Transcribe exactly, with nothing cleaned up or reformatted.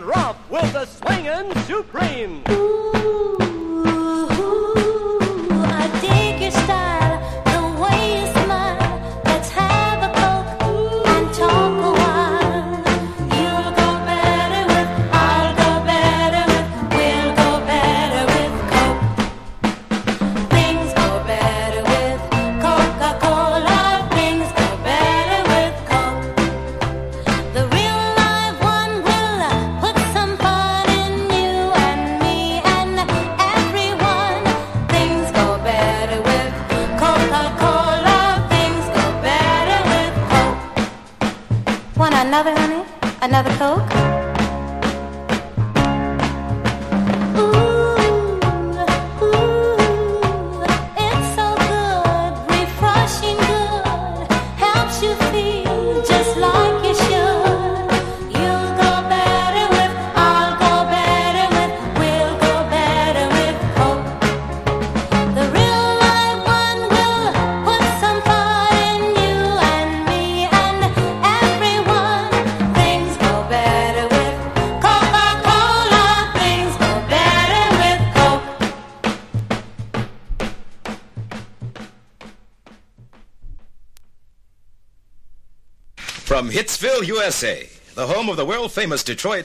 Rob with the swingin' Supreme. Ooh, I dig your style, the way you smile. Let's have a Coke and talk a while. You'll go better with, I'll go better with, we'll go better with Coke. Things go better with Coca-Cola. Things go better with Coke. The real live one will uh, put some fun in you and me and everyone. Things go better with Coca-Cola. Things go better with Coke. Want another, honey? Another Coke? Ooh, ooh, it's so good, refreshing good, helps you feel just like you should. You'll go better with, I'll go better with, we'll go better with Coke. The real live one will put some fun in you and me and everyone. Things go better with Coca-Cola. Things go better with Coke. From Hitsville, U S A, the home of the world-famous Detroit